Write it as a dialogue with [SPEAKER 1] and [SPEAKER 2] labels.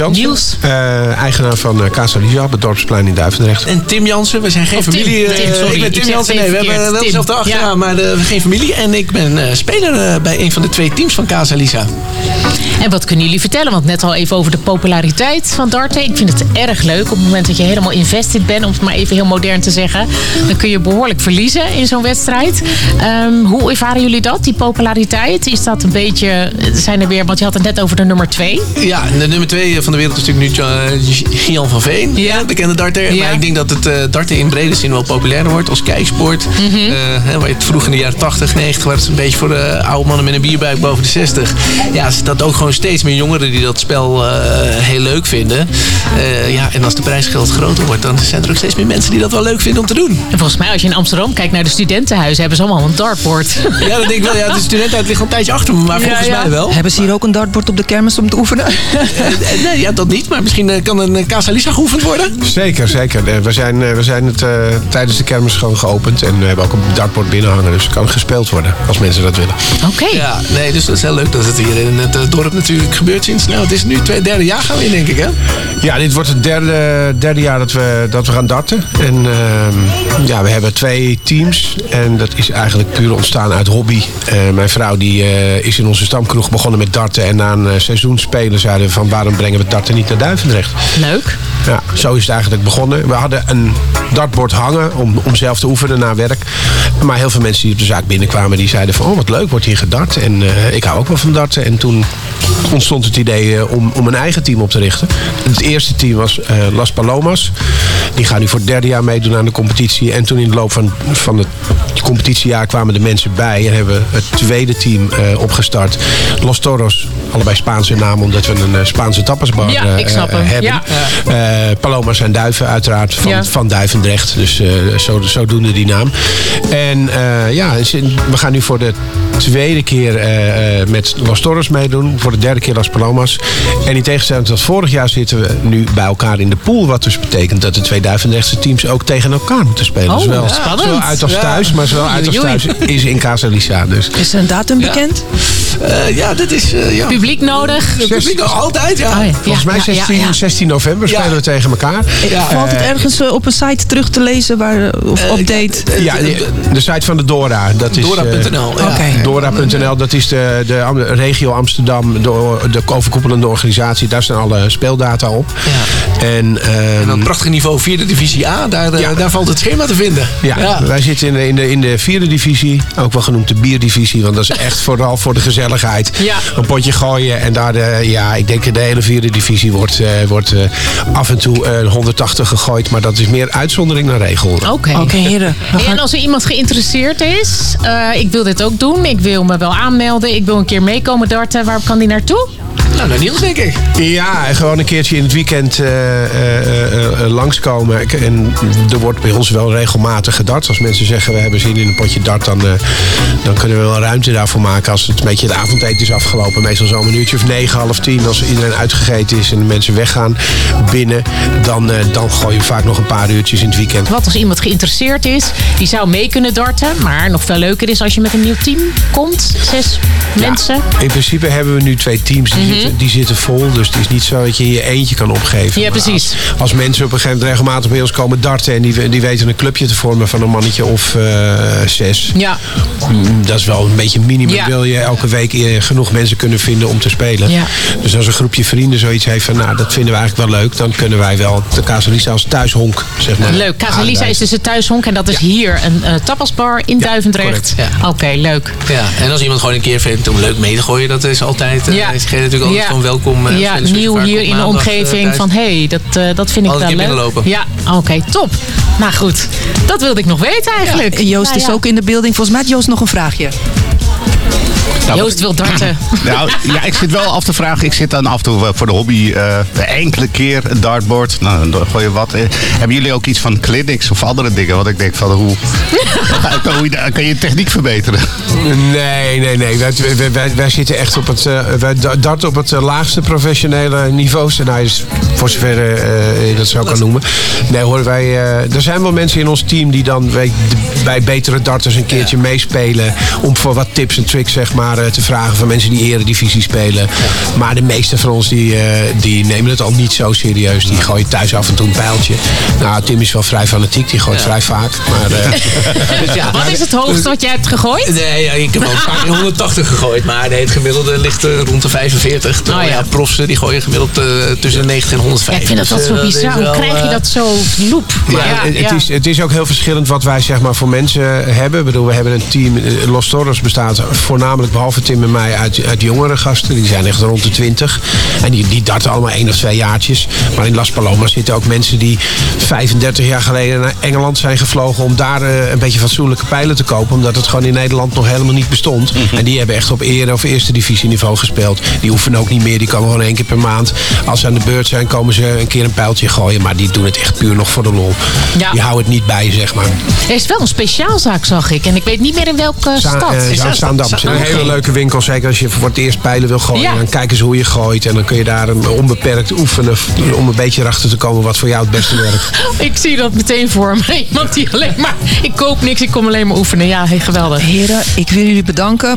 [SPEAKER 1] Niels.
[SPEAKER 2] Eigenaar van Casa Lisa op het Dorpsplein in Duivendrecht.
[SPEAKER 3] En Tim Jansen, we zijn geen familie.
[SPEAKER 1] Sorry,
[SPEAKER 3] ik ben Tim Jansen. Nee, we hebben wel
[SPEAKER 1] Tim.
[SPEAKER 3] dezelfde achternaam, maar geen familie. En ik ben speler bij een van de 2 teams van Casa Lisa.
[SPEAKER 1] En wat kunnen jullie vertellen? Want net al even over de populariteit van darten. Ik vind het erg leuk. Op het moment dat je helemaal invested bent, om het maar even heel modern te zeggen, dan kun je behoorlijk verliezen in zo'n wedstrijd. Hoe ervaren jullie dat, die populariteit? Is dat een beetje, zijn er weer, want je had het net over de nummer 2.
[SPEAKER 3] Ja, de nummer 2 van de wereld is natuurlijk nu Gian van Veen, bekende darter.
[SPEAKER 1] Ja.
[SPEAKER 3] Maar ik denk dat het darten in brede zin wel populairder wordt als kijksport. Waar je het vroeg in de jaren 80, 90 was het een beetje voor de oude mannen met een bierbuik boven de 60. Ja, is dat ook gewoon steeds meer jongeren die dat spel heel leuk vinden. En als de prijsgeld groter wordt, dan zijn er ook steeds meer mensen die dat wel leuk vinden om te doen.
[SPEAKER 1] En volgens mij, als je in Amsterdam kijkt naar de studentenhuizen, hebben ze allemaal een dartboard.
[SPEAKER 3] Ja, dat denk ik wel. Ja, de studentenhuis ligt al een tijdje achter me, maar volgens mij wel.
[SPEAKER 4] Hebben ze hier ook een dartbord op de kermis om te oefenen?
[SPEAKER 3] Nee, dat niet. Maar misschien kan een Casa Lisa geoefend worden.
[SPEAKER 2] Zeker. We zijn het tijdens de kermis gewoon geopend. En we hebben ook een dartbord binnen hangen. Dus het kan gespeeld worden als mensen dat willen.
[SPEAKER 1] Oké.
[SPEAKER 3] Ja, nee, dus dat is heel leuk dat het hier in het dorp natuurlijk gebeurt sinds. Nou, het is nu 3e jaar gaan we in, denk ik, hè?
[SPEAKER 2] Ja, dit wordt het derde jaar dat we gaan darten. En we hebben 2 teams. En dat is eigenlijk puur ontstaan uit hobby. Mijn vrouw die is in onze stamkroeg begonnen met darten. En na een seizoen spelen zeiden we van waarom brengen we darten niet naar Duivendrecht?
[SPEAKER 1] Leuk.
[SPEAKER 2] Ja, zo is het eigenlijk begonnen. We hadden een dartbord hangen om zelf te oefenen na werk. Maar heel veel mensen die op de zaak binnenkwamen, die zeiden van wat leuk, wordt hier gedart. En ik hou ook wel van darten. En toen ontstond het idee om een eigen team op te richten. Het eerste team was Las Palomas. Die gaan nu voor het 3e jaar meedoen aan de competitie. En toen in de loop van het competitiejaar kwamen de mensen bij. En hebben we het tweede team opgestart. Los Toros, allebei Spaanse namen, omdat we een Spaanse tapasbar hebben.
[SPEAKER 1] Ja.
[SPEAKER 2] Palomas zijn duiven uiteraard van Duivendrecht. Dus zodoende die naam. En we gaan nu voor de tweede keer met Los Toros meedoen. Voor de 3e keer Las Palomas. En in tegenstelling tot vorig jaar zitten we nu bij elkaar in de pool. Wat dus betekent dat de 2 Duivendrechtse teams ook tegen elkaar moeten spelen.
[SPEAKER 1] Oh,
[SPEAKER 2] zowel uit als thuis, maar zowel uit als thuis is in Casa Lisa. Dus.
[SPEAKER 4] Is er een datum bekend?
[SPEAKER 3] Dat is...
[SPEAKER 1] Publiek nodig?
[SPEAKER 3] Publiek altijd, ja.
[SPEAKER 1] Oh, ja.
[SPEAKER 2] Volgens mij 16 november spelen we tegen elkaar.
[SPEAKER 4] Valt het ergens op een site terug te lezen of update?
[SPEAKER 2] De site van de Dora. Dat is
[SPEAKER 3] Dora.nl.
[SPEAKER 2] Dora.nl, dat is de regio Amsterdam, de overkoepelende organisatie. Daar staan alle speeldata op.
[SPEAKER 3] Ja.
[SPEAKER 2] En
[SPEAKER 3] dat prachtige niveau 4e divisie A, daar valt het schema te vinden.
[SPEAKER 2] Ja. Wij zitten in de 4e divisie, ook wel genoemd de bierdivisie, want dat is echt vooral voor de gezelligheid.
[SPEAKER 1] Ja.
[SPEAKER 2] Een potje gooien en daar ik denk de hele 4e divisie wordt af en toe 180 gegooid, maar dat is meer uitzondering dan regel.
[SPEAKER 1] Oké,
[SPEAKER 4] heren.
[SPEAKER 1] En als er iemand geïnteresseerd is, ik wil dit ook doen, ik wil me wel aanmelden, ik wil een keer meekomen darten, waar kan die naartoe?
[SPEAKER 3] Nou, naar Niels, denk ik.
[SPEAKER 2] Ja, gewoon een keertje in het weekend langskomen. En er wordt bij ons wel regelmatig gedart. Als mensen zeggen, we hebben zin in een potje dart, dan kunnen we wel ruimte daarvoor maken. Als het een beetje het avondeten is afgelopen. Meestal zo'n minuutje of 9, half 10. Als iedereen uitgegeten is en de mensen weggaan binnen, dan gooien we vaak nog een paar uurtjes in het weekend.
[SPEAKER 1] Wat als iemand geïnteresseerd is, die zou mee kunnen darten. Maar nog veel leuker is als je met een nieuw team komt. 6 mensen.
[SPEAKER 2] In principe hebben we nu 2 teams. Die zitten vol. Dus het is niet zo dat je je eentje kan opgeven.
[SPEAKER 1] Ja, precies.
[SPEAKER 2] Als mensen op een gegeven moment regelmatig bij ons komen darten en die weten een clubje te vormen van een mannetje of 6.
[SPEAKER 1] Ja.
[SPEAKER 2] Dat is wel een beetje minimum.
[SPEAKER 1] Ja.
[SPEAKER 2] Wil je elke week genoeg mensen kunnen vinden om te spelen.
[SPEAKER 1] Ja.
[SPEAKER 2] Dus als een groepje vrienden zoiets heeft van, nou, dat vinden we eigenlijk wel leuk, dan kunnen wij wel de Casa Lisa als thuishonk, zeg maar.
[SPEAKER 1] Leuk. Casa Lisa is dus het thuishonk en dat is hier een tapasbar in Duivendrecht.
[SPEAKER 3] Ja.
[SPEAKER 1] Oké, leuk.
[SPEAKER 3] Ja, en als iemand gewoon een keer vindt om leuk mee te gooien, dat is altijd is natuurlijk altijd gewoon welkom.
[SPEAKER 1] Nieuw hier in de omgeving van dat vind ik wel leuk. Ja, oké, top. Nou goed, dat wilde ik nog weten eigenlijk.
[SPEAKER 4] Ja. Joost is ook in de building. Volgens mij had Joost nog een vraagje.
[SPEAKER 1] Joost wil darten.
[SPEAKER 5] Nou, ja, ik zit wel af te vragen. Ik zit dan af en toe voor de hobby enkele keer een dartboard. Nou, dan gooi je wat. Hebben jullie ook iets van clinics of andere dingen? Want ik denk van, hoe kan je techniek verbeteren?
[SPEAKER 2] Nee. Wij zitten echt op het... wij darten op het laagste professionele niveau. Nou, is Voor zover je dat zo kan noemen. Nee hoor, er zijn wel mensen in ons team die dan bij betere darters een keertje meespelen. Om voor wat tips en tricks zeg maar te vragen van mensen die eredivisie spelen. Maar de meeste van ons die nemen het al niet zo serieus. Die gooien thuis af en toe een pijltje. Nou, Tim is wel vrij fanatiek. Die gooit vrij vaak. Maar,
[SPEAKER 3] dus
[SPEAKER 1] wat is het hoogste wat jij hebt gegooid?
[SPEAKER 3] Nee, ik heb wel een paar keer 180 gegooid. Maar nee, het gemiddelde ligt rond de 45. Terwijl profs die gooien gemiddeld tussen de 90 en 105.
[SPEAKER 1] Ja, ik vind dat wel zo bizar. Hoe krijg je dat zo loep?
[SPEAKER 2] Maar het is ook heel verschillend wat wij zeg maar voor mensen hebben. Ik bedoel, we hebben een team. Los Toros bestaat voornamelijk behalve Tim en mij uit jongere gasten. Die zijn echt rond de 20. En die darten allemaal 1 of 2 jaartjes. Maar in Las Palomas zitten ook mensen die 35 jaar geleden naar Engeland zijn gevlogen om daar een beetje fatsoenlijke pijlen te kopen. Omdat het gewoon in Nederland nog helemaal niet bestond. En die hebben echt op eerste divisieniveau gespeeld. Die oefenen ook niet meer. Die komen gewoon 1 keer per maand. Als ze aan de beurt zijn, komen ze een keer een pijltje gooien. Maar die doen het echt puur nog voor de lol. Ja. Die houden het niet bij, zeg maar.
[SPEAKER 1] Er is wel een speciaalzaak, zag ik. En ik weet niet meer in welke stad.
[SPEAKER 2] Zaandam. Een hele leuke winkel. Zeker als je voor het eerst pijlen wil gooien. Ja. Dan kijken ze hoe je gooit. En dan kun je daar onbeperkt oefenen. Om een beetje erachter te komen wat voor jou het beste werkt.
[SPEAKER 1] Ik zie dat meteen voor me. Iemand die alleen maar... Ik koop niks, ik kom alleen maar oefenen. Ja, geweldig.
[SPEAKER 4] Heren, ik wil jullie bedanken.